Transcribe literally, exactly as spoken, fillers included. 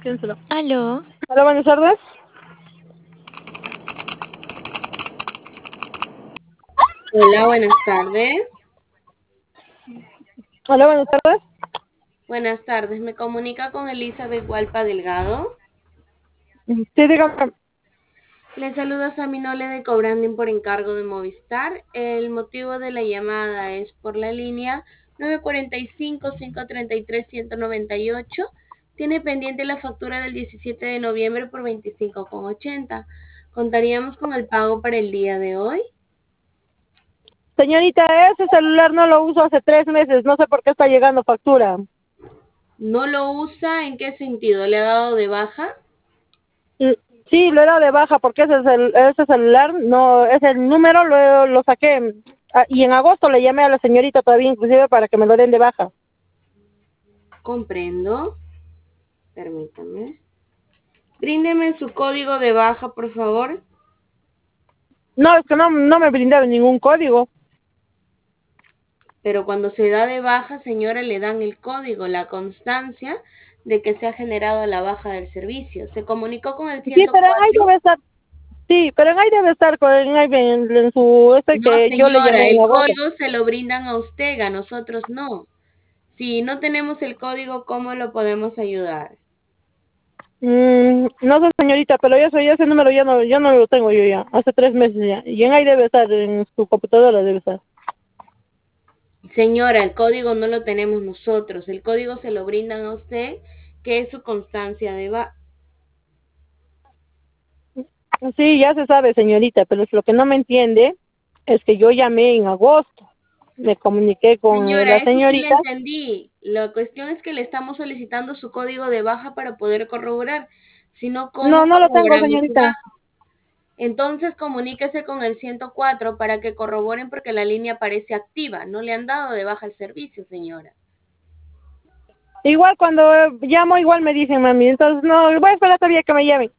Piénsalo. Aló. Hola, buenas tardes. Hola, buenas tardes. Hola, buenas tardes. Buenas tardes, me comunica con Elizabeth Hualpa Delgado. Sí, dígame. Le saluda Saminole de Cobranding por encargo de Movistar. El motivo de la llamada es por la línea nueve cuatro cinco, cinco tres tres, uno nueve ocho. Tiene pendiente la factura del diecisiete de noviembre por veinticinco con ochenta. ¿Contaríamos con el pago para el día de hoy? Señorita, ese celular no lo uso hace tres meses. No sé por qué está llegando factura. ¿No lo usa? ¿En qué sentido? ¿Le ha dado de baja? Mm, Sí, lo he dado de baja porque ese, cel- ese celular, no, ese número lo, lo saqué. Ah, y en agosto le llamé a la señorita todavía inclusive para que me lo den de baja. Comprendo. Permítame. Bríndeme su código de baja, por favor. No, es que no, no me brindaron ningún código. Pero cuando se da de baja, señora, le dan el código, la constancia de que se ha generado la baja del servicio. Se comunicó con el Sí, pero en ahí ciento cuatro. debe estar. Sí, pero en ahí debe estar con en, ahí en, en su este No, que yo le señora, llamé en el agosto. código se lo brindan a usted, a nosotros no. Si no tenemos el código, ¿cómo lo podemos ayudar? Mm, no sé, señorita, pero ya soy ese número ya no, ya no lo tengo yo ya, hace tres meses ya. Y en ahí debe estar, en su computadora debe estar. Señora, el código no lo tenemos nosotros. El código se lo brindan a usted, que es su constancia de baja. Sí, ya se sabe, señorita, pero es lo que no me entiende es que yo llamé en agosto, me comuniqué con Señora, la eso sí le señorita. entendí. La cuestión es que le estamos solicitando su código de baja para poder corroborar. Si no, No, ¿cómo no lo tengo, corroboramos su señorita. baja? Entonces comuníquese con el ciento cuatro para que corroboren porque la línea parece activa. No le han dado de baja el servicio, señora. Igual cuando llamo, igual me dicen, mami, entonces no, voy a esperar todavía que me llamen.